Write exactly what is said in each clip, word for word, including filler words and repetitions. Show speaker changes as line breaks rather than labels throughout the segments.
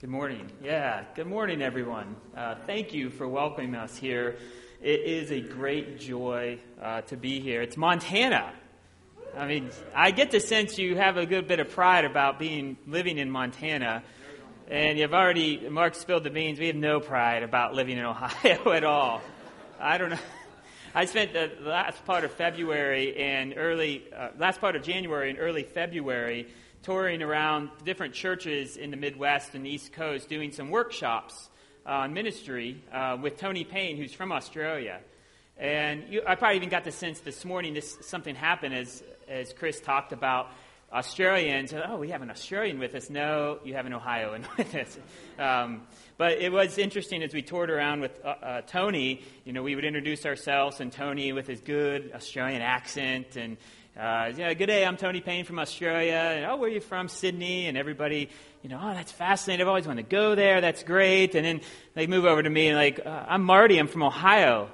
Good morning. Yeah, good morning, everyone. Uh, thank you for welcoming us here. It is a great joy uh, to be here. It's Montana. I mean, I get the sense you have a good bit of pride about being living in Montana. And you've already, Mark spilled the beans. We have no pride about living in Ohio at all. I don't know. I spent the last part of February and early, uh, last part of January and early February touring around different churches in the Midwest and the East Coast doing some workshops on ministry uh, with Tony Payne, who's from Australia. And you, I probably even got the sense this morning this something happened as as Chris talked about Australians. Oh, we have an Australian with us. No, you have an Ohioan with us. Um, but it was interesting as we toured around with uh, uh, Tony. You know, we would introduce ourselves, and Tony with his good Australian accent and Uh, yeah, good day, I'm Tony Payne from Australia. And, oh, where are you from? Sydney. And everybody, you know, oh, that's fascinating. I've always wanted to go there. That's great. And then they move over to me and like, uh, I'm Marty. I'm from Ohio.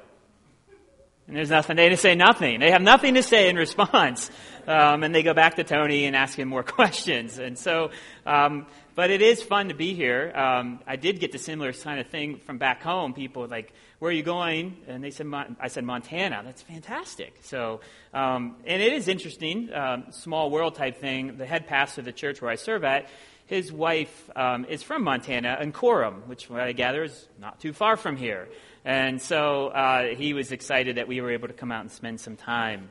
And there's nothing. They just say nothing. They have nothing to say in response. Um, and they go back to Tony and ask him more questions. And so, um, but it is fun to be here. Um, I did get the similar kind of thing from back home. People were like, where are you going? And they said, I said, Montana. That's fantastic. So, um, and it is interesting, um, small world type thing. The head pastor of the church where I serve at, his wife um, is from Montana and Coram, which what I gather is not too far from here. And so uh, he was excited that we were able to come out and spend some time.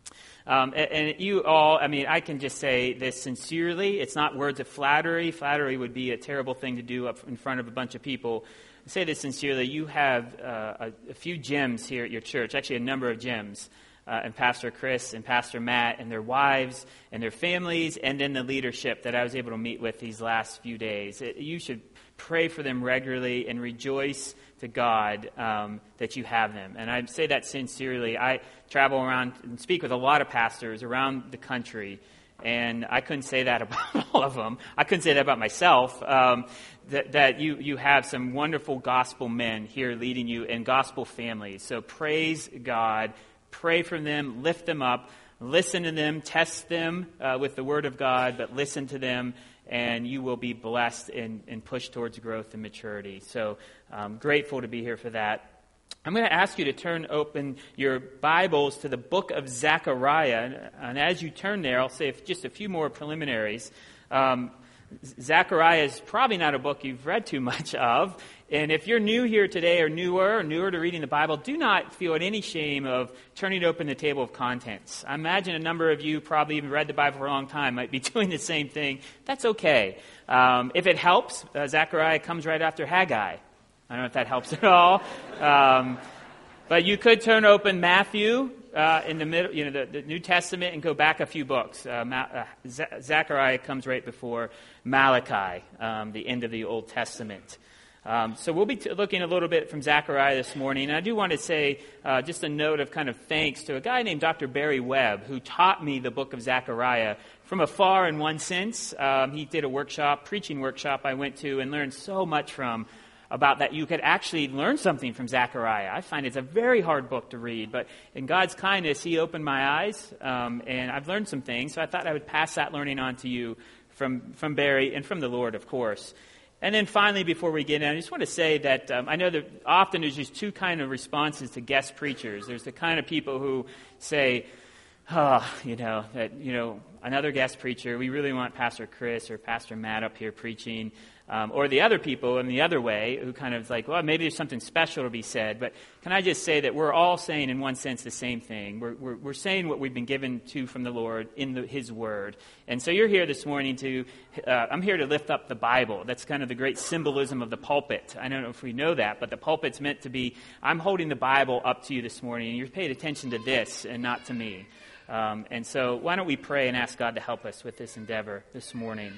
Um, and, and you all, I mean, I can just say this sincerely. It's not words of flattery. Flattery would be a terrible thing to do up in front of a bunch of people. I say this sincerely. You have uh, a, a few gems here at your church, actually a number of gems. Uh, and Pastor Chris and Pastor Matt and their wives and their families, and then the leadership that I was able to meet with these last few days. It, you should pray for them regularly and rejoice to God um, that you have them. And I say that sincerely. I travel around and speak with a lot of pastors around the country, and I couldn't say that about all of them. I couldn't say that about myself, um, that, that you, you have some wonderful gospel men here leading you and gospel families. So praise God. Pray for them, lift them up, listen to them, test them uh, with the Word of God, but listen to them, and you will be blessed and, and pushed towards growth and maturity. So I'm grateful to be here for that. I'm going to ask you to turn open your Bibles to the book of Zechariah, and as you turn there, I'll say just a few more preliminaries. Um, Zechariah is probably not a book you've read too much of. And if you're new here today or newer or newer to reading the Bible, do not feel at any shame of turning open the table of contents. I imagine a number of you probably even read the Bible for a long time might be doing the same thing. That's okay. Um, if it helps, uh, Zechariah comes right after Haggai. I don't know if that helps at all. Um, but you could turn open Matthew uh, in the middle, you know, the, the New Testament, and go back a few books. Uh, Ma- uh, Z- Zechariah comes right before Malachi, um, the end of the Old Testament. Um, so we'll be t- looking a little bit from Zechariah this morning. And I do want to say uh, just a note of kind of thanks to a guy named Doctor Barry Webb, who taught me the book of Zechariah from afar in one sense. Um, he did a workshop, preaching workshop I went to and learned so much from about that you could actually learn something from Zechariah. I find it's a very hard book to read, but in God's kindness, he opened my eyes, um, and I've learned some things. So I thought I would pass that learning on to you from, from Barry and from the Lord, of course. And then finally, before we get in, I just want to say that um, I know that often there's just two kind of responses to guest preachers. There's the kind of people who say, oh, you know, that, you know, another guest preacher, we really want Pastor Chris or Pastor Matt up here preaching. Um, or the other people in the other way who kind of like, well, maybe there's something special to be said. But can I just say that we're all saying in one sense the same thing. We're, we're, we're saying what we've been given to from the Lord in the, His Word. And so you're here this morning to, uh, I'm here to lift up the Bible. That's kind of the great symbolism of the pulpit. I don't know if we know that, but the pulpit's meant to be, I'm holding the Bible up to you this morning, and you're paying attention to this and not to me. Um, and so why don't we pray and ask God to help us with this endeavor this morning.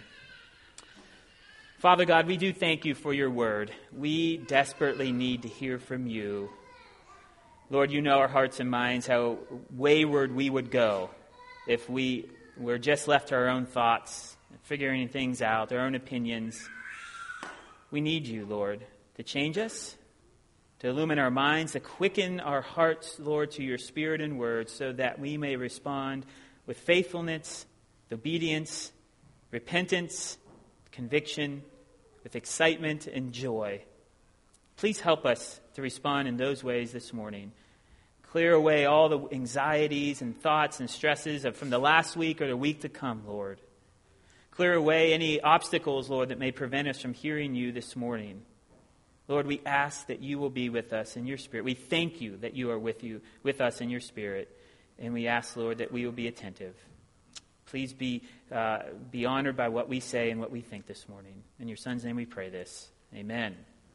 Father God, we do thank you for your word. We desperately need to hear from you. Lord, you know our hearts and minds, how wayward we would go if we were just left to our own thoughts, figuring things out, our own opinions. We need you, Lord, to change us, to illumine our minds, to quicken our hearts, Lord, to your spirit and word, so that we may respond with faithfulness, obedience, repentance, conviction, with excitement and joy. Please help us to respond in those ways this morning. Clear away all the anxieties and thoughts and stresses of from the last week or the week to come, Lord. Clear away any obstacles, Lord, that may prevent us from hearing you this morning. Lord, we ask that you will be with us in your Spirit. We thank you that you are with you, with us in your Spirit. And we ask, Lord, that we will be attentive. Please be uh, be honored by what we say and what we think this morning. In your Son's name we pray this. Amen.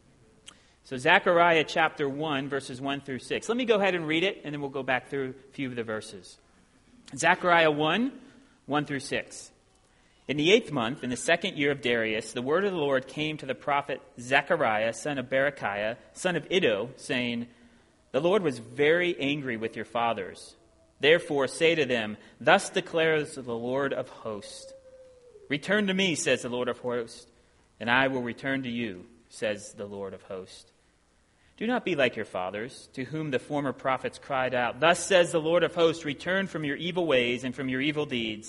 So Zechariah chapter one, verses one through six. Let me go ahead and read it, and then we'll go back through a few of the verses. Zechariah one, one through six. In the eighth month, in the second year of Darius, the word of the Lord came to the prophet Zechariah, son of Berechiah, son of Iddo, saying, The Lord was very angry with your fathers. Therefore say to them, Thus declares the Lord of hosts. Return to me, says the Lord of hosts, and I will return to you, says the Lord of hosts. Do not be like your fathers, to whom the former prophets cried out, Thus says the Lord of hosts, return from your evil ways and from your evil deeds.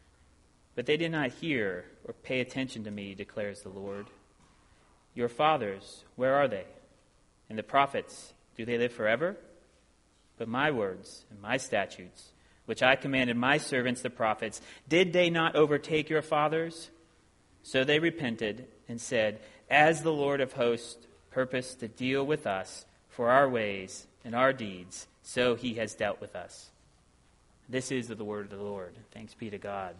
But they did not hear or pay attention to me, declares the Lord. Your fathers, where are they? And the prophets, do they live forever? But my words and my statutes, which I commanded my servants the prophets, did they not overtake your fathers? So they repented and said, As the Lord of hosts purposed to deal with us for our ways and our deeds, so he has dealt with us. This is the word of the Lord. Thanks be to God.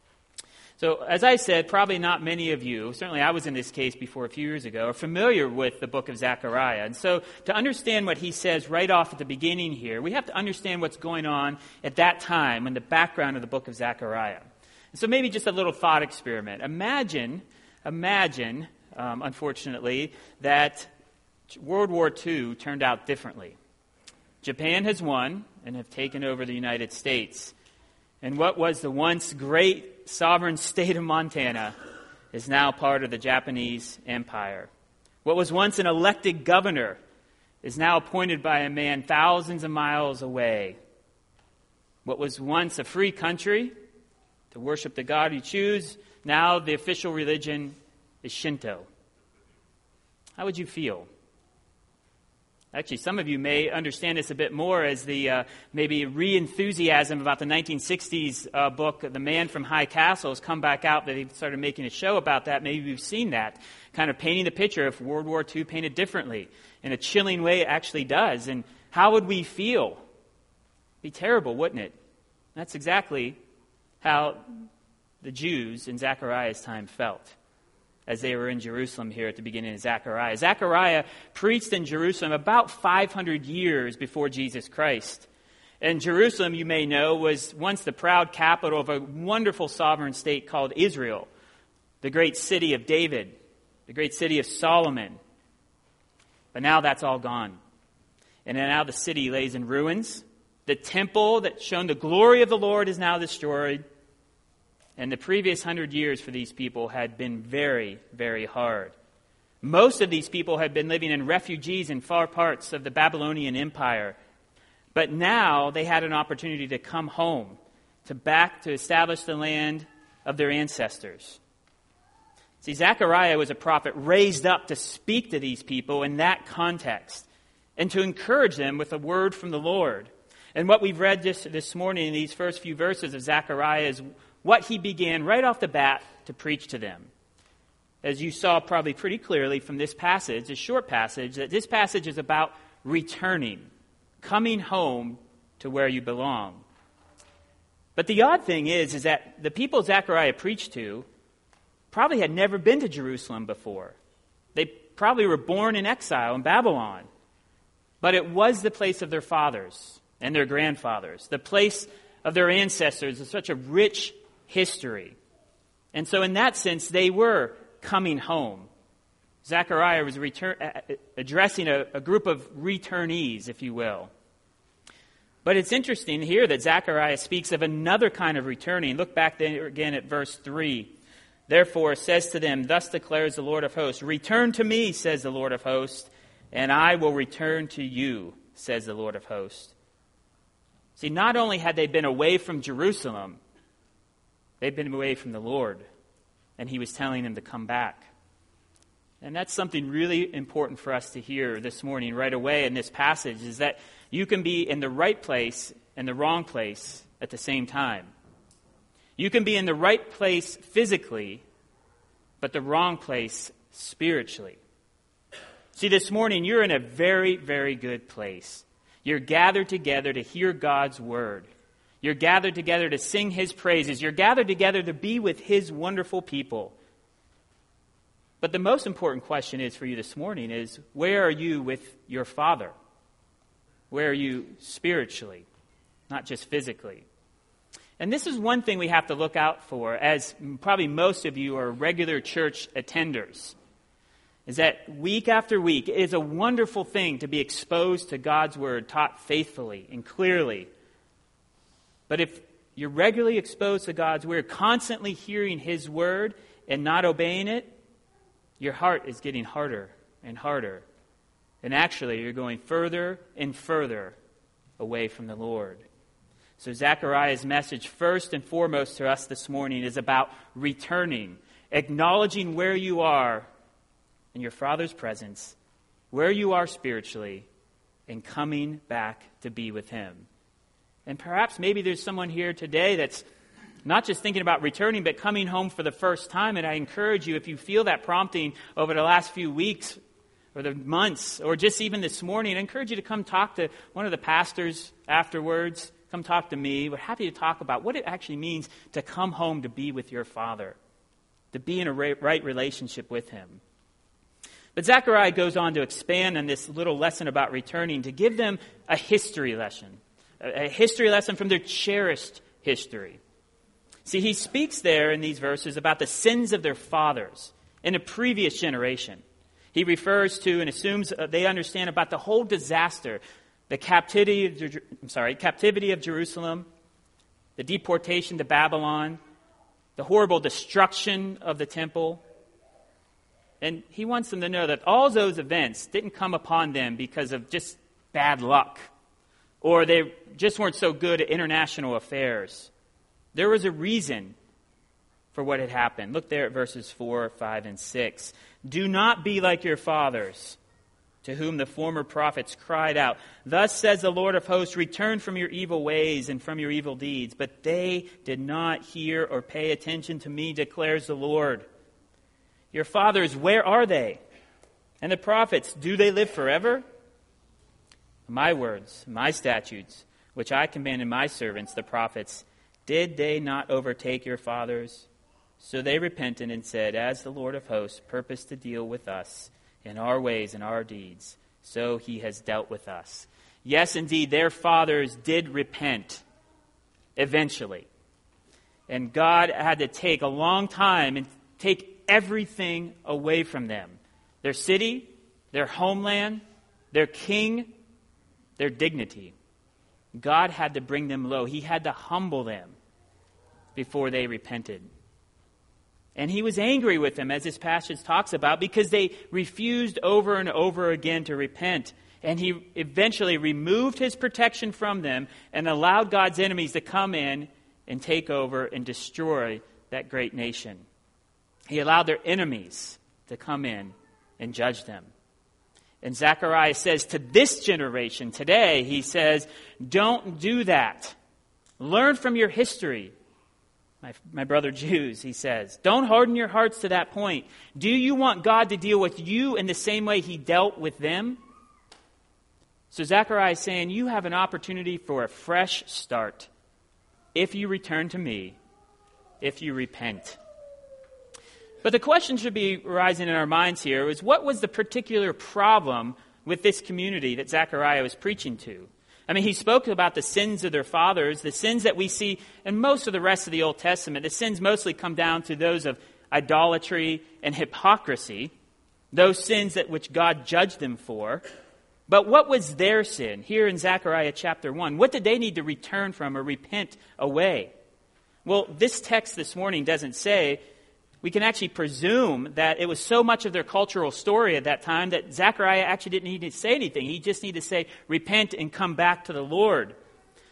So, as I said, probably not many of you, certainly I was in this case before a few years ago, are familiar with the book of Zechariah. And so, to understand what he says right off at the beginning here, we have to understand what's going on at that time in the background of the book of Zechariah. And so maybe just a little thought experiment. Imagine, imagine, um, unfortunately, that World War Two turned out differently. Japan has won and have taken over the United States. And what was the once great sovereign state of Montana is now part of the Japanese Empire. What was once an elected governor is now appointed by a man thousands of miles away. What was once a free country to worship the God you choose, now the official religion is Shinto. How would you feel? Actually, some of you may understand this a bit more as the uh, maybe re-enthusiasm about the nineteen sixties uh, book, The Man from High Castle, has come back out, that he started making a show about that. Maybe you've seen that, kind of painting the picture of World War Two painted differently. In a chilling way, it actually does. And how would we feel? It'd be terrible, wouldn't it? That's exactly how the Jews in Zechariah's time felt as they were in Jerusalem here at the beginning of Zechariah. Zechariah preached in Jerusalem about five hundred years before Jesus Christ. And Jerusalem, you may know, was once the proud capital of a wonderful sovereign state called Israel, the great city of David, the great city of Solomon. But now that's all gone. And now the city lays in ruins. The temple that shone the glory of the Lord is now destroyed. And the previous hundred years for these people had been very, very hard. Most of these people had been living in refugees in far parts of the Babylonian Empire. But now they had an opportunity to come home, to back to establish the land of their ancestors. See, Zechariah was a prophet raised up to speak to these people in that context and to encourage them with a word from the Lord. And what we've read this, this morning in these first few verses of Zechariah is what he began right off the bat to preach to them. As you saw probably pretty clearly from this passage, a short passage, that this passage is about returning, coming home to where you belong. But the odd thing is, is that the people Zechariah preached to probably had never been to Jerusalem before. They probably were born in exile in Babylon. But it was the place of their fathers and their grandfathers, the place of their ancestors with such a rich history. And so in that sense, they were coming home. Zechariah was return, addressing a, a group of returnees, if you will. But it's interesting here that Zechariah speaks of another kind of returning. Look back there again at verse three. Therefore says to them, Thus declares the Lord of hosts, Return to me, says the Lord of hosts, and I will return to you, says the Lord of hosts. See, not only had they been away from Jerusalem, they'd been away from the Lord, and he was telling them to come back. And that's something really important for us to hear this morning right away in this passage, is that you can be in the right place and the wrong place at the same time. You can be in the right place physically, but the wrong place spiritually. See, this morning you're in a very, very good place. You're gathered together to hear God's word. You're gathered together to sing his praises. You're gathered together to be with his wonderful people. But the most important question is for you this morning is, where are you with your Father? Where are you spiritually, not just physically? And this is one thing we have to look out for, as probably most of you are regular church attenders, is that week after week, it is a wonderful thing to be exposed to God's word, taught faithfully and clearly. But if you're regularly exposed to God's word, constantly hearing his word and not obeying it, your heart is getting harder and harder. And actually, you're going further and further away from the Lord. So Zechariah's message, first and foremost to us this morning, is about returning, acknowledging where you are in your Father's presence, where you are spiritually, and coming back to be with him. And perhaps maybe there's someone here today that's not just thinking about returning, but coming home for the first time. And I encourage you, if you feel that prompting over the last few weeks or the months, or just even this morning, I encourage you to come talk to one of the pastors afterwards. Come talk to me. We're happy to talk about what it actually means to come home to be with your Father, to be in a right relationship with him. But Zechariah goes on to expand on this little lesson about returning, to give them a history lesson, a history lesson from their cherished history. See, he speaks there in these verses about the sins of their fathers in a previous generation. He refers to and assumes they understand about the whole disaster, the captivity of, I'm sorry, captivity of Jerusalem, the deportation to Babylon, the horrible destruction of the temple. And he wants them to know that all those events didn't come upon them because of just bad luck, or they just weren't so good at international affairs. There was a reason for what had happened. Look there at verses four, five, and six. Do not be like your fathers, to whom the former prophets cried out, "Thus says the Lord of hosts, return from your evil ways and from your evil deeds." But they did not hear or pay attention to me, declares the Lord. Your fathers, where are they? And the prophets, do they live forever? My words, my statutes, which I commanded my servants, the prophets, did they not overtake your fathers? So they repented and said, as the Lord of hosts purposed to deal with us in our ways and our deeds, so he has dealt with us. Yes, indeed, their fathers did repent eventually. And God had to take a long time and take everything away from them. Their city, their homeland, their king, their dignity. God had to bring them low. He had to humble them before they repented. And he was angry with them, as this passage talks about, because they refused over and over again to repent. And he eventually removed his protection from them and allowed God's enemies to come in and take over and destroy that great nation. He allowed their enemies to come in and judge them. And Zechariah says to this generation today, he says, don't do that. Learn from your history. My, my brother Jews, he says, don't harden your hearts to that point. Do you want God to deal with you in the same way he dealt with them? So Zechariah is saying, you have an opportunity for a fresh start if you return to me, if you repent. But the question should be rising in our minds here is, what was the particular problem with this community that Zechariah was preaching to? I mean, he spoke about the sins of their fathers, the sins that we see in most of the rest of the Old Testament. The sins mostly come down to those of idolatry and hypocrisy, those sins that which God judged them for. But what was their sin? Here in Zechariah chapter one, what did they need to return from or repent away? Well, this text this morning doesn't say. We can actually presume that it was so much of their cultural story at that time that Zechariah actually didn't need to say anything. He just needed to say, repent and come back to the Lord.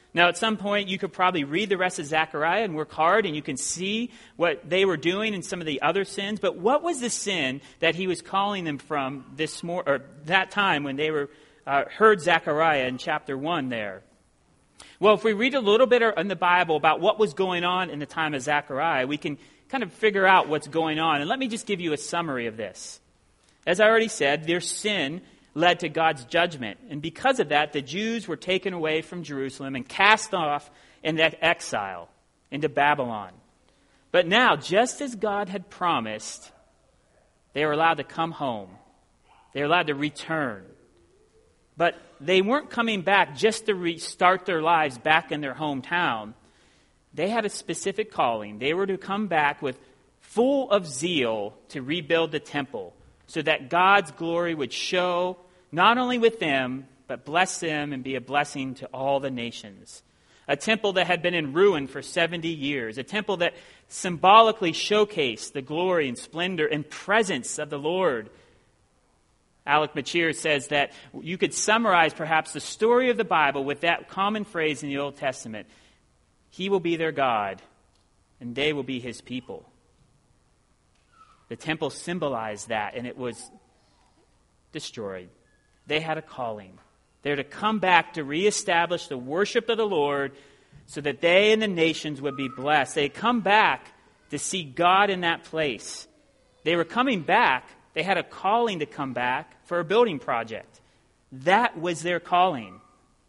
Now, at some point, you could probably read the rest of Zechariah and work hard, and you can see what they were doing in some of the other sins. But what was the sin that he was calling them from this mor- or that time when they were uh, heard Zechariah in chapter one there? Well, if we read a little bit in the Bible about what was going on in the time of Zechariah, we can kind of figure out what's going on. And let me just give you a summary of this. As I already said, their sin led to God's judgment. And because of that, the Jews were taken away from Jerusalem and cast off into exile, into Babylon. But now, just as God had promised, they were allowed to come home. They were allowed to return. But they weren't coming back just to restart their lives back in their hometown. They had a specific calling. They were to come back with full of zeal to rebuild the temple so that God's glory would show not only with them, but bless them and be a blessing to all the nations. A temple that had been in ruin for seventy years. A temple that symbolically showcased the glory and splendor and presence of the Lord. Alec Machir says that you could summarize perhaps the story of the Bible with that common phrase in the Old Testament. He will be their God, and they will be his people. The temple symbolized that, and it was destroyed. They had a calling. They're to come back to reestablish the worship of the Lord so that they and the nations would be blessed. They had come back to see God in that place. They were coming back. They had a calling to come back for a building project. That was their calling.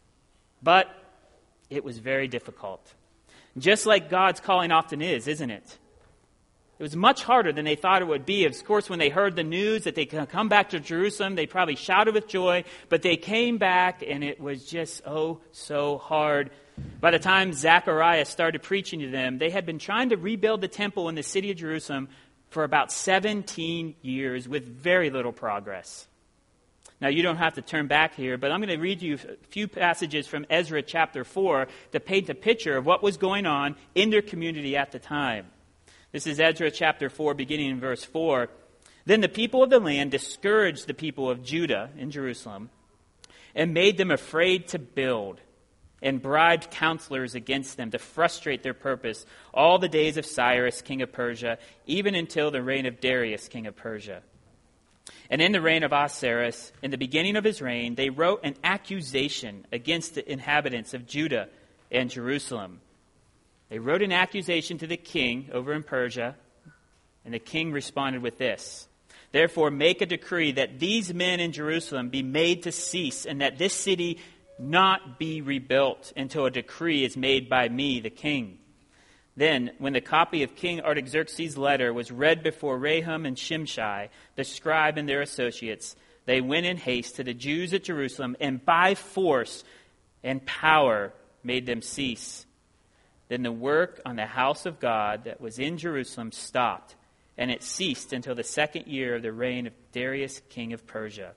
But it was very difficult. Just like God's calling often is, isn't it? It was much harder than they thought it would be. Of course, when they heard the news that they could come back to Jerusalem, they probably shouted with joy, but they came back and it was just oh so hard. By the time Zechariah started preaching to them, they had been trying to rebuild the temple in the city of Jerusalem for about seventeen years with very little progress. Now, you don't have to turn back here, but I'm going to read you a few passages from Ezra chapter four to paint a picture of what was going on in their community at the time. This is Ezra chapter four, beginning in verse four. Then the people of the land discouraged the people of Judah in Jerusalem and made them afraid to build and bribed counselors against them to frustrate their purpose all the days of Cyrus, king of Persia, even until the reign of Darius, king of Persia. And in the reign of Ahasuerus, in the beginning of his reign, they wrote an accusation against the inhabitants of Judah and Jerusalem. They wrote an accusation to the king over in Persia, and the king responded with this: Therefore make a decree that these men in Jerusalem be made to cease, and that this city not be rebuilt until a decree is made by me, the king. Then, when the copy of King Artaxerxes' letter was read before Rahum and Shimshai, the scribe and their associates, they went in haste to the Jews at Jerusalem, and by force and power made them cease. Then the work on the house of God that was in Jerusalem stopped, and it ceased until the second year of the reign of Darius, king of Persia.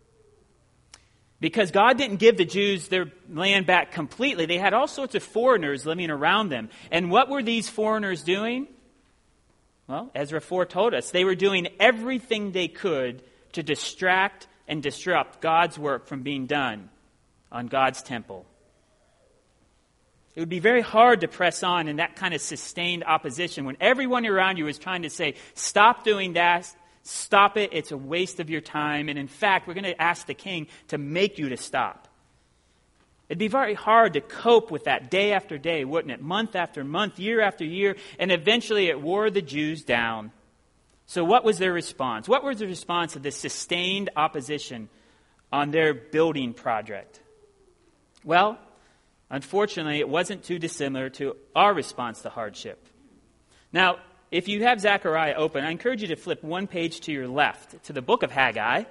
Because God didn't give the Jews their land back completely, they had all sorts of foreigners living around them. And what were these foreigners doing? Well, Ezra four told us they were doing everything they could to distract and disrupt God's work from being done on God's temple. It would be very hard to press on in that kind of sustained opposition when everyone around you is trying to say, stop doing that, stop it, it's a waste of your time. And in fact, we're going to ask the king to make you to stop. It'd be very hard to cope with that day after day, wouldn't it? Month after month, year after year, and eventually it wore the Jews down. So what was their response? What was the response of this sustained opposition on their building project? Well, unfortunately, it wasn't too dissimilar to our response to hardship. Now, if you have Zechariah open, I encourage you to flip one page to your left to the book of Haggai.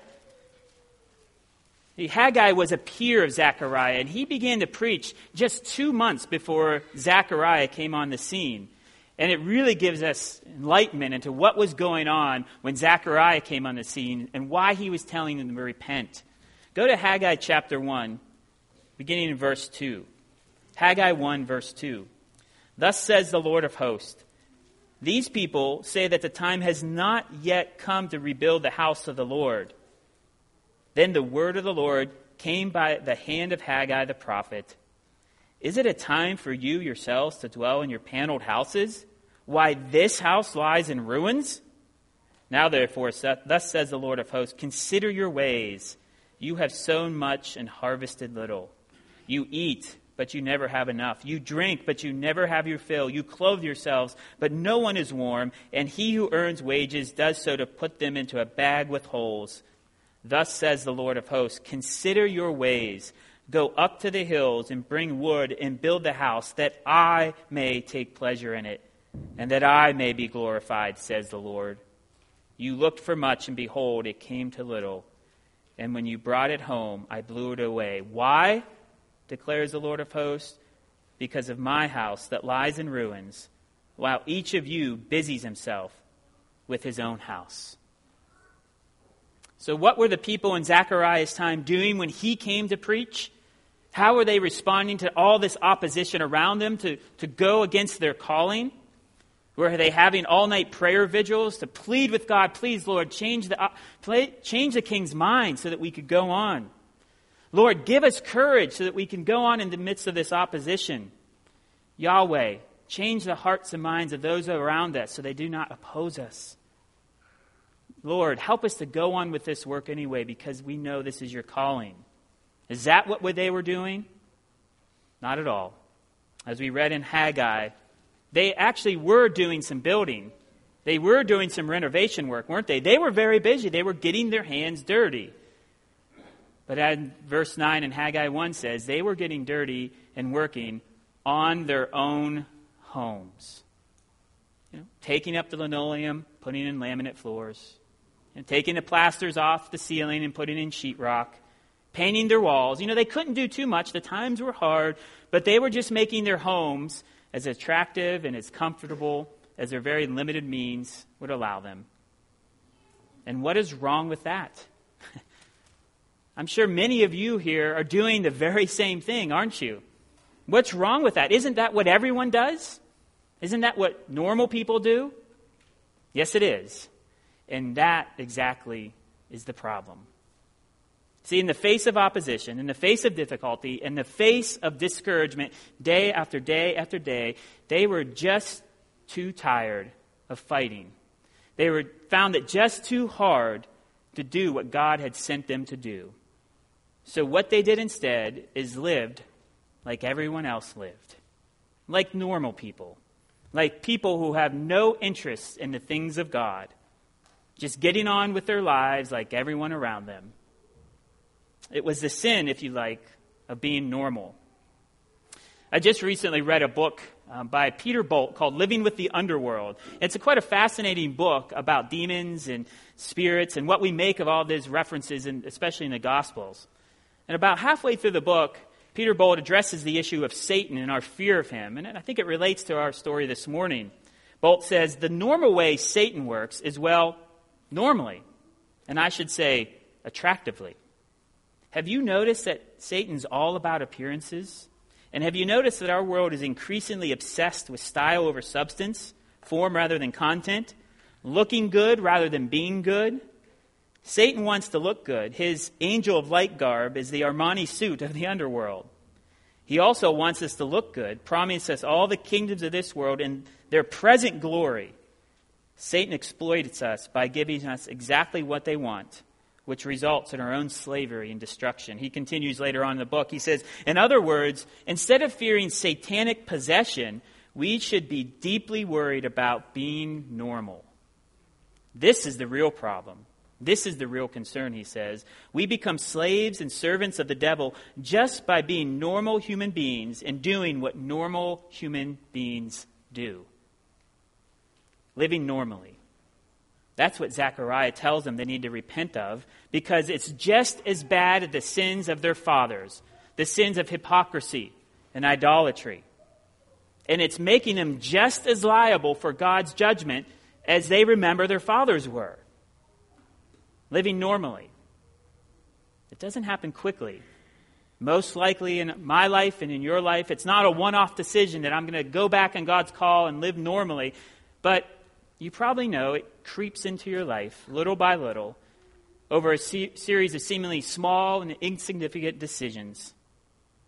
The Haggai was a peer of Zechariah, and he began to preach just two months before Zechariah came on the scene. And it really gives us enlightenment into what was going on when Zechariah came on the scene and why he was telling them to repent. Go to Haggai chapter one, beginning in verse two. Haggai one, verse two. Thus says the Lord of hosts, these people say that the time has not yet come to rebuild the house of the Lord. Then the word of the Lord came by the hand of Haggai the prophet. Is it a time for you yourselves to dwell in your paneled houses? Why, this house lies in ruins? Now therefore, thus says the Lord of hosts, consider your ways. You have sown much and harvested little. You eat, but you never have enough. You drink, but you never have your fill. You clothe yourselves, but no one is warm. And he who earns wages does so to put them into a bag with holes. Thus says the Lord of hosts, consider your ways. Go up to the hills and bring wood and build the house, that I may take pleasure in it, and that I may be glorified, says the Lord. You looked for much, and behold, it came to little. And when you brought it home, I blew it away. Why? Declares the Lord of hosts. Because of my house that lies in ruins, while each of you busies himself with his own house. So what were the people in Zechariah's time doing when he came to preach? How were they responding to all this opposition around them to, to go against their calling? Were they having all-night prayer vigils to plead with God, please, Lord, change the, play, change the king's mind so that we could go on? Lord, give us courage so that we can go on in the midst of this opposition. Yahweh, change the hearts and minds of those around us so they do not oppose us. Lord, help us to go on with this work anyway because we know this is your calling. Is that what they were doing? Not at all. As we read in Haggai, they actually were doing some building. They were doing some renovation work, weren't they? They were very busy. They were getting their hands dirty. But as verse nine in Haggai one says, they were getting dirty and working on their own homes. You know, taking up the linoleum, putting in laminate floors, and taking the plasters off the ceiling and putting in sheetrock, painting their walls. You know, they couldn't do too much. The times were hard, but they were just making their homes as attractive and as comfortable as their very limited means would allow them. And what is wrong with that? I'm sure many of you here are doing the very same thing, aren't you? What's wrong with that? Isn't that what everyone does? Isn't that what normal people do? Yes, it is. And that exactly is the problem. See, in the face of opposition, in the face of difficulty, in the face of discouragement, day after day after day, they were just too tired of fighting. They were found it just too hard to do what God had sent them to do. So what they did instead is lived like everyone else lived, like normal people, like people who have no interest in the things of God, just getting on with their lives like everyone around them. It was the sin, if you like, of being normal. I just recently read a book um, by Peter Bolt called Living with the Underworld. It's a quite a fascinating book about demons and spirits and what we make of all these references, in, especially in the Gospels. And about halfway through the book, Peter Bolt addresses the issue of Satan and our fear of him. And I think it relates to our story this morning. Bolt says, the normal way Satan works is, well, normally. And I should say, attractively. Have you noticed that Satan's all about appearances? And have you noticed that our world is increasingly obsessed with style over substance, form rather than content, looking good rather than being good? Satan wants to look good. His angel of light garb is the Armani suit of the underworld. He also wants us to look good, promising us all the kingdoms of this world in their present glory. Satan exploits us by giving us exactly what they want, which results in our own slavery and destruction. He continues later on in the book. He says, in other words, instead of fearing satanic possession, we should be deeply worried about being normal. This is the real problem. This is the real concern, he says. We become slaves and servants of the devil just by being normal human beings and doing what normal human beings do. Living normally. That's what Zechariah tells them they need to repent of, because it's just as bad as the sins of their fathers, the sins of hypocrisy and idolatry. And it's making them just as liable for God's judgment as they remember their fathers were. Living normally. It doesn't happen quickly. Most likely in my life and in your life, it's not a one-off decision that I'm going to go back on God's call and live normally. But you probably know it creeps into your life, little by little, over a se- series of seemingly small and insignificant decisions.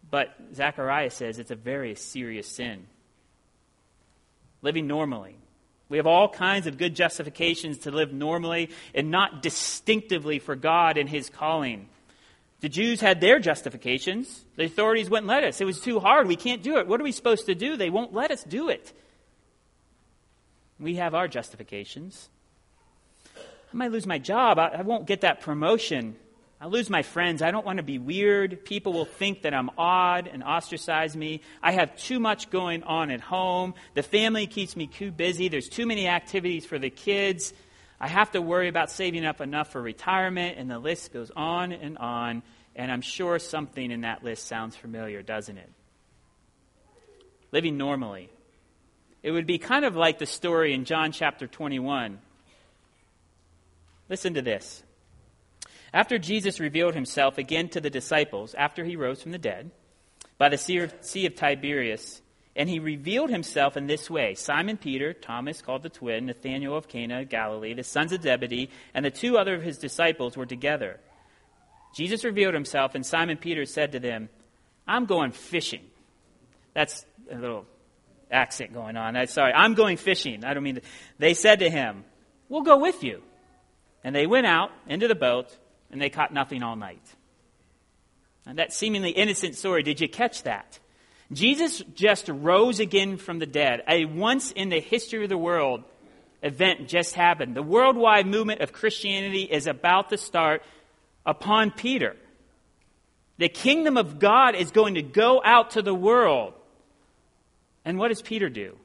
But Zechariah says it's a very serious sin. Living normally. We have all kinds of good justifications to live normally and not distinctively for God and his calling. The Jews had their justifications. The authorities wouldn't let us. It was too hard. We can't do it. What are we supposed to do? They won't let us do it. We have our justifications. I might lose my job. I, I won't get that promotion. I'll lose my friends. I don't want to be weird. People will think that I'm odd and ostracize me. I have too much going on at home. The family keeps me too busy. There's too many activities for the kids. I have to worry about saving up enough for retirement, and the list goes on and on. And I'm sure something in that list sounds familiar, doesn't it? Living normally. It would be kind of like the story in John chapter twenty-one. Listen to this. After Jesus revealed himself again to the disciples, after he rose from the dead, by the Sea of, sea of Tiberias, and he revealed himself in this way. Simon Peter, Thomas called the twin, Nathanael of Cana of Galilee, the sons of Zebedee, and the two other of his disciples were together. Jesus revealed himself, and Simon Peter said to them, I'm going fishing. That's a little accent going on. I, sorry, I'm going fishing. I don't mean to. They said to him, we'll go with you. And they went out into the boat, and they caught nothing all night. And that seemingly innocent story, did you catch that? Jesus just rose again from the dead. A once in the history of the world event just happened. The worldwide movement of Christianity is about to start upon Peter. The kingdom of God is going to go out to the world. And what does Peter do?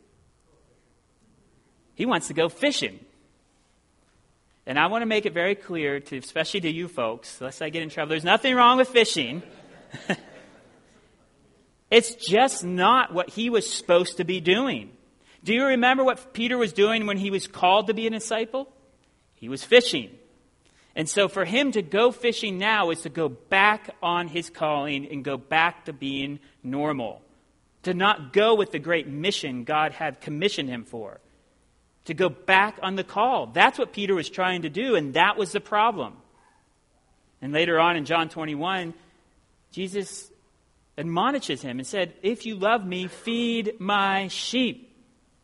He wants to go fishing. And I want to make it very clear, to, especially to you folks, lest I get in trouble, there's nothing wrong with fishing. It's just not what he was supposed to be doing. Do you remember what Peter was doing when he was called to be a disciple? He was fishing. And so for him to go fishing now is to go back on his calling and go back to being normal. To not go with the great mission God had commissioned him for. To go back on the call. That's what Peter was trying to do, and that was the problem. And later on in John twenty-one, Jesus admonishes him and said, if you love me, feed my sheep.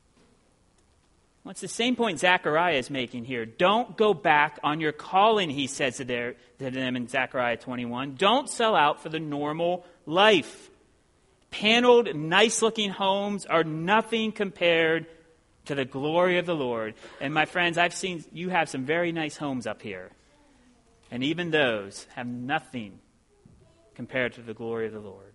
Well, it's the same point Zechariah is making here. Don't go back on your calling, he says to, their, to them in Zechariah twenty-one. Don't sell out for the normal life. Paneled, nice-looking homes are nothing compared to the glory of the Lord. And my friends, I've seen you have some very nice homes up here. And even those have nothing compared to the glory of the Lord.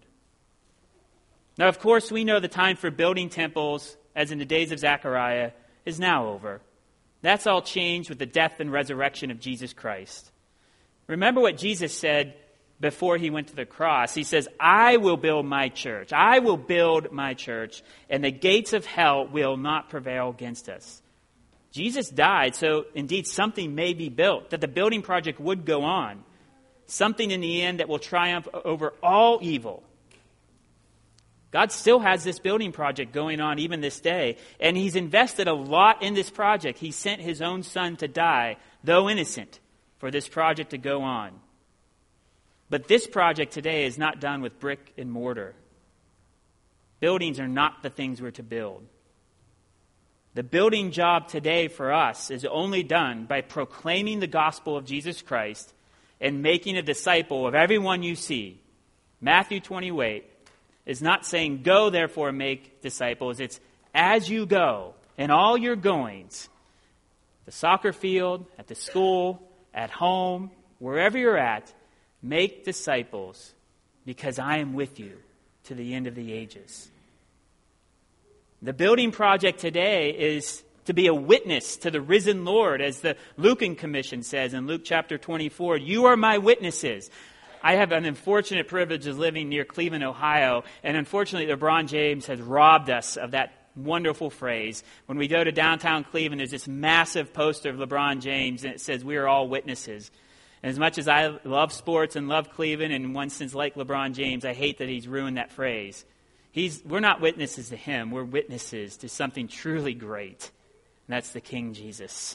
Now, of course, we know the time for building temples, as in the days of Zechariah, is now over. That's all changed with the death and resurrection of Jesus Christ. Remember what Jesus said before he went to the cross. He says, I will build my church. I will build my church, and the gates of hell will not prevail against us. Jesus died, so indeed something may be built, that the building project would go on. Something in the end that will triumph over all evil. God still has this building project going on even this day, and he's invested a lot in this project. He sent his own son to die, though innocent, for this project to go on. But this project today is not done with brick and mortar. Buildings are not the things we're to build. The building job today for us is only done by proclaiming the gospel of Jesus Christ and making a disciple of everyone you see. Matthew twenty-eight is not saying, go therefore and make disciples. It's as you go in all your goings, the soccer field, at the school, at home, wherever you're at, make disciples, because I am with you to the end of the ages. The building project today is to be a witness to the risen Lord, as the Lucan Commission says in Luke chapter twenty-four, you are my witnesses. I have an unfortunate privilege of living near Cleveland, Ohio, and unfortunately LeBron James has robbed us of that wonderful phrase. When we go to downtown Cleveland, there's this massive poster of LeBron James, and it says, we are all witnesses. And as much as I love sports and love Cleveland, and in one sense like LeBron James, I hate that he's ruined that phrase. He's, we're not witnesses to him. We're witnesses to something truly great. And that's the King Jesus.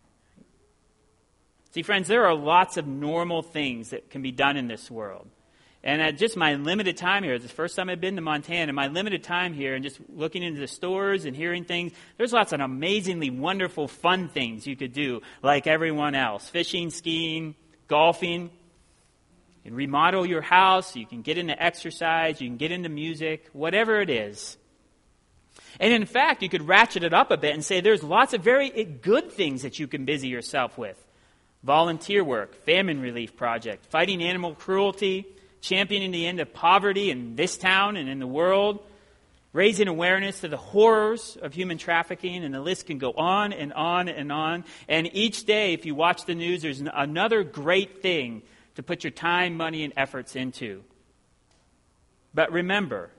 See, friends, there are lots of normal things that can be done in this world. And at just my limited time here, it's the first time I've been to Montana, my limited time here and just looking into the stores and hearing things, there's lots of amazingly wonderful, fun things you could do like everyone else. Fishing, skiing, golfing. You can remodel your house, you can get into exercise, you can get into music, whatever it is. And in fact, you could ratchet it up a bit and say there's lots of very good things that you can busy yourself with. Volunteer work, famine relief project, fighting animal cruelty, championing the end of poverty in this town and in the world, raising awareness to the horrors of human trafficking, and the list can go on and on and on. And each day, if you watch the news, there's another great thing to put your time, money, and efforts into. But remember,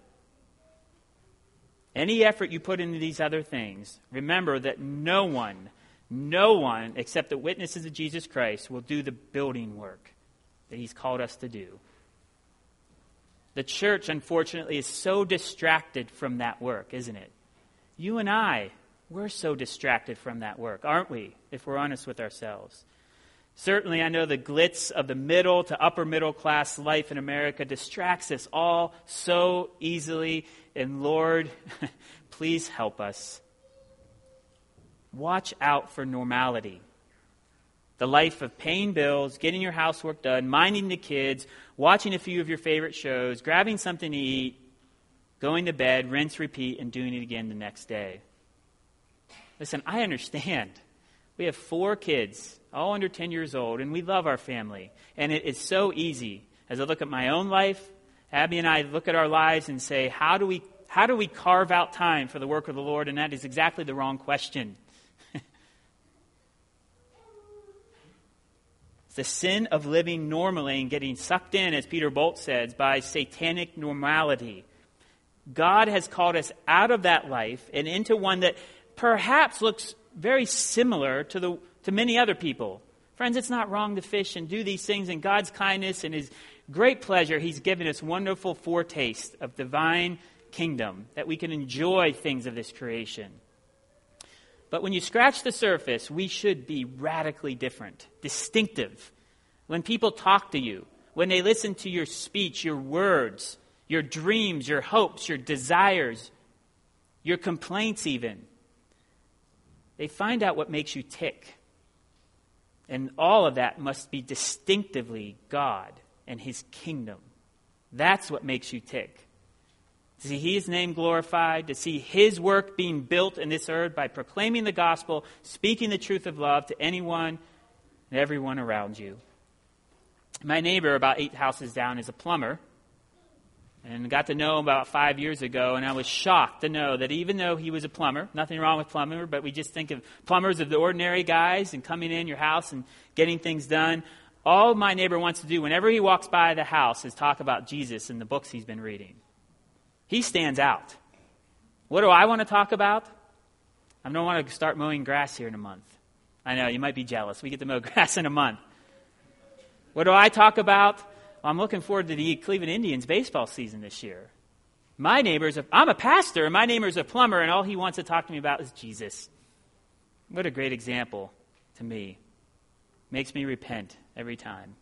any effort you put into these other things, remember that no one, no one except the witnesses of Jesus Christ will do the building work that he's called us to do. The church, unfortunately, is so distracted from that work, isn't it? You and I, we're so distracted from that work, aren't we, if we're honest with ourselves? Certainly, I know the glitz of the middle to upper middle class life in America distracts us all so easily. And Lord, please help us. Watch out for normality. The life of paying bills, getting your housework done, minding the kids, watching a few of your favorite shows, grabbing something to eat, going to bed, rinse, repeat, and doing it again the next day. Listen, I understand. We have four kids, all under ten years old, and we love our family. And it is so easy. As I look at my own life, Abby and I look at our lives and say, how do we how do we carve out time for the work of the Lord? And that is exactly the wrong question. It's the sin of living normally and getting sucked in, as Peter Bolt says, by satanic normality. God has called us out of that life and into one that perhaps looks very similar to the to many other people. Friends, it's not wrong to fish and do these things in God's kindness and His great pleasure. He's given us wonderful foretaste of divine kingdom, that we can enjoy things of this creation. But when you scratch the surface, we should be radically different, distinctive. When people talk to you, when they listen to your speech, your words, your dreams, your hopes, your desires, your complaints even, they find out what makes you tick. And all of that must be distinctively God and His kingdom. That's what makes you tick. To see His name glorified, to see His work being built in this earth by proclaiming the gospel, speaking the truth of love to anyone and everyone around you. My neighbor about eight houses down is a plumber, and got to know him about five years ago, and I was shocked to know that even though he was a plumber, nothing wrong with plumber, but we just think of plumbers as the ordinary guys and coming in your house and getting things done. All my neighbor wants to do whenever he walks by the house is talk about Jesus and the books he's been reading. He stands out. What do I want to talk about? I don't want to start mowing grass here in a month. I know, you might be jealous. We get to mow grass in a month. What do I talk about? Well, I'm looking forward to the Cleveland Indians baseball season this year. My neighbor's a, I'm a pastor, and my neighbor's a plumber, and all he wants to talk to me about is Jesus. What a great example to me. Makes me repent every time.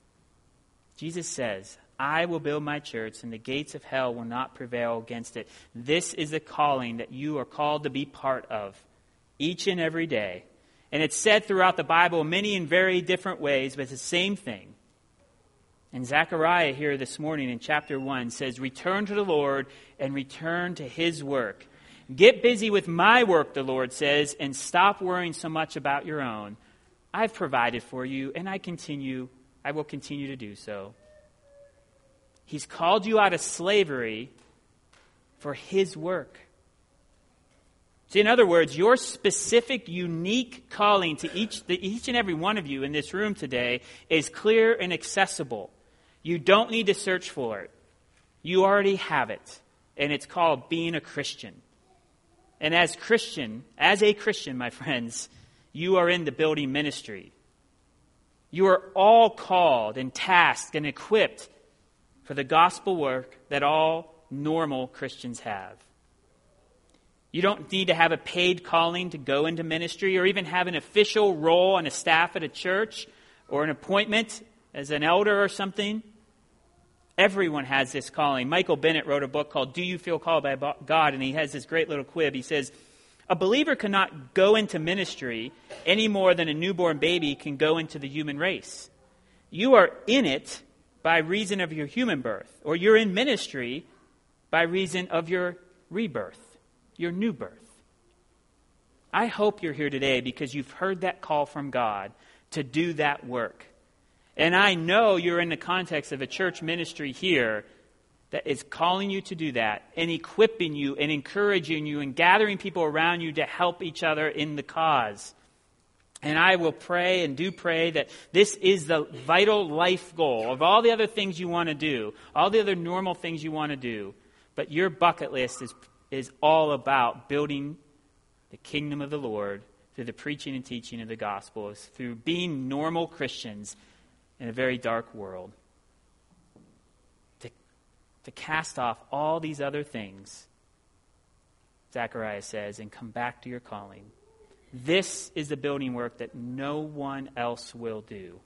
Jesus says, I will build my church, and the gates of hell will not prevail against it. This is a calling that you are called to be part of each and every day. And it's said throughout the Bible, many in very different ways, but it's the same thing. And Zechariah here this morning in chapter one says, return to the Lord and return to His work. Get busy with my work, the Lord says, and stop worrying so much about your own. I've provided for you, and I continue, I will continue to do so. He's called you out of slavery for His work. See, in other words, your specific, unique calling to each, the, each and every one of you in this room today is clear and accessible. You don't need to search for it. You already have it. And it's called being a Christian. And as Christian, as a Christian, my friends, you are in the building ministry. You are all called and tasked and equipped for the gospel work that all normal Christians have. You don't need to have a paid calling to go into ministry or even have an official role on a staff at a church or an appointment as an elder or something. Everyone has this calling. Michael Bennett wrote a book called Do You Feel Called by God? And he has this great little quib. He says, a believer cannot go into ministry any more than a newborn baby can go into the human race. You are in it by reason of your human birth, or you're in ministry by reason of your rebirth, your new birth. I hope you're here today because you've heard that call from God to do that work. And I know you're in the context of a church ministry here that is calling you to do that and equipping you and encouraging you and gathering people around you to help each other in the cause. And I will pray and do pray that this is the vital life goal of all the other things you want to do, all the other normal things you want to do. But your bucket list is, is all about building the kingdom of the Lord through the preaching and teaching of the gospel, through being normal Christians in a very dark world. To, to cast off all these other things, Zechariah says, and come back to your calling. This is the building work that no one else will do.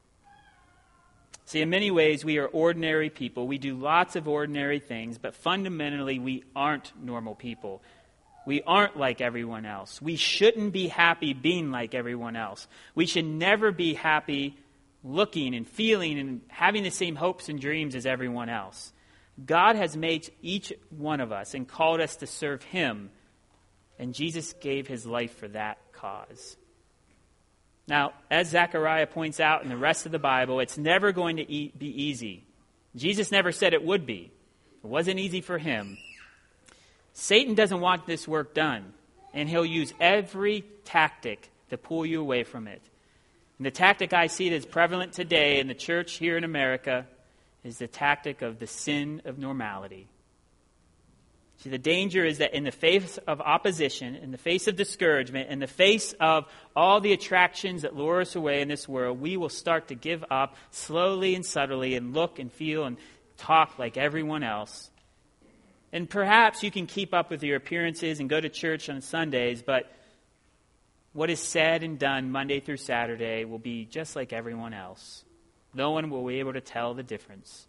See, in many ways, we are ordinary people. We do lots of ordinary things, but fundamentally, we aren't normal people. We aren't like everyone else. We shouldn't be happy being like everyone else. We should never be happy looking and feeling and having the same hopes and dreams as everyone else. God has made each one of us and called us to serve Him, and Jesus gave His life for that cause. Now, as Zechariah points out in the rest of the Bible, it's never going to e- be easy. Jesus never said it would be. It wasn't easy for Him. Satan doesn't want this work done, and he'll use every tactic to pull you away from it. And the tactic I see that's prevalent today in the church here in America is the tactic of the sin of normality. See, the danger is that in the face of opposition, in the face of discouragement, in the face of all the attractions that lure us away in this world, we will start to give up slowly and subtly and look and feel and talk like everyone else. And perhaps you can keep up with your appearances and go to church on Sundays, but what is said and done Monday through Saturday will be just like everyone else. No one will be able to tell the difference.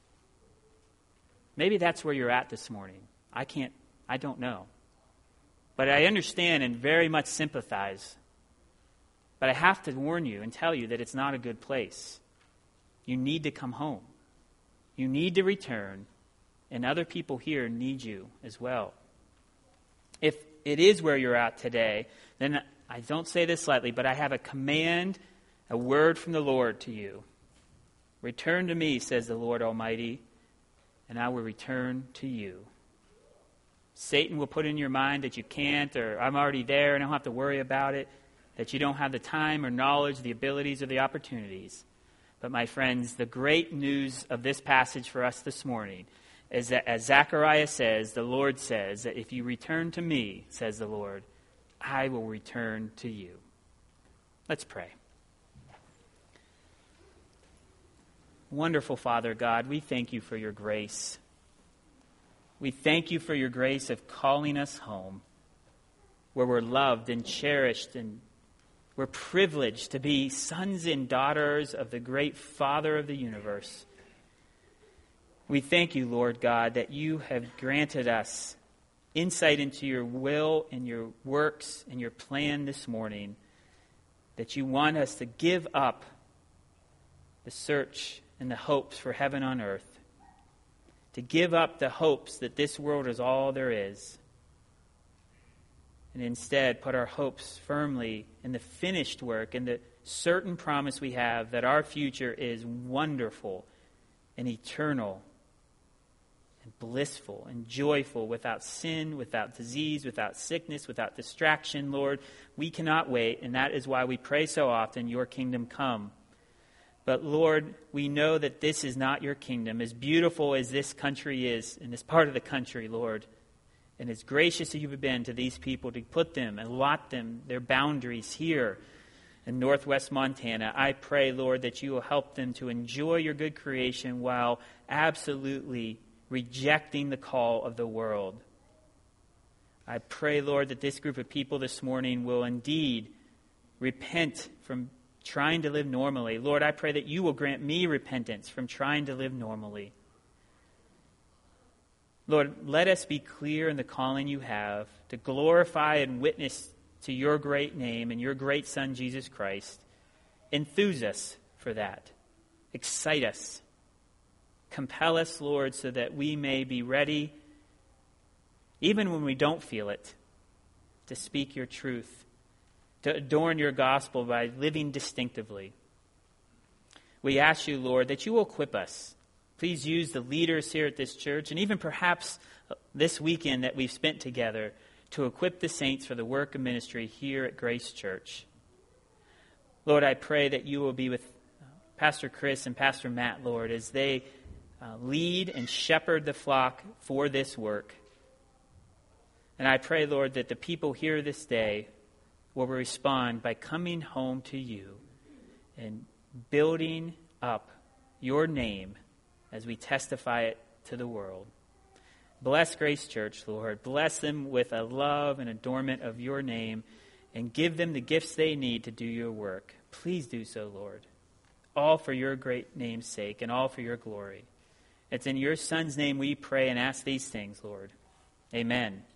Maybe that's where you're at this morning. I can't, I don't know. But I understand and very much sympathize. But I have to warn you and tell you that it's not a good place. You need to come home. You need to return. And other people here need you as well. If it is where you're at today, then I don't say this lightly, but I have a command, a word from the Lord to you. Return to me, says the Lord Almighty, and I will return to you. Satan will put in your mind that you can't, or I'm already there and I don't have to worry about it, that you don't have the time or knowledge, the abilities, or the opportunities. But my friends, the great news of this passage for us this morning is that, as Zechariah says, the Lord says that if you return to me, says the Lord, I will return to you. Let's pray. Wonderful Father God, we thank you for your grace. We thank you for your grace of calling us home, where we're loved and cherished, and we're privileged to be sons and daughters of the great Father of the universe. We thank you, Lord God, that you have granted us insight into your will and your works and your plan this morning, that you want us to give up the search and the hopes for heaven on earth, to give up the hopes that this world is all there is, and instead put our hopes firmly in the finished work and the certain promise we have that our future is wonderful and eternal and blissful and joyful, without sin, without disease, without sickness, without distraction. Lord, we cannot wait, and that is why we pray so often, your kingdom come. But Lord, we know that this is not your kingdom. As beautiful as this country is, in this part of the country, Lord, and as gracious as you've been to these people to put them and allot them their boundaries here in northwest Montana, I pray, Lord, that you will help them to enjoy your good creation while absolutely rejecting the call of the world. I pray, Lord, that this group of people this morning will indeed repent from trying to live normally. Lord, I pray that you will grant me repentance from trying to live normally. Lord, let us be clear in the calling you have to glorify and witness to your great name and your great Son, Jesus Christ. Enthuse us for that. Excite us. Compel us, Lord, so that we may be ready, even when we don't feel it, to speak your truth, to adorn your gospel by living distinctively. We ask you, Lord, that you will equip us. Please use the leaders here at this church, and even perhaps this weekend that we've spent together, to equip the saints for the work of ministry here at Grace Church. Lord, I pray that you will be with Pastor Chris and Pastor Matt, Lord, as they uh, lead and shepherd the flock for this work. And I pray, Lord, that the people here this day will respond by coming home to you and building up your name as we testify it to the world. Bless Grace Church, Lord. Bless them with a love and adornment of your name, and give them the gifts they need to do your work. Please do so, Lord. All for your great name's sake and all for your glory. It's in your Son's name we pray and ask these things, Lord. Amen.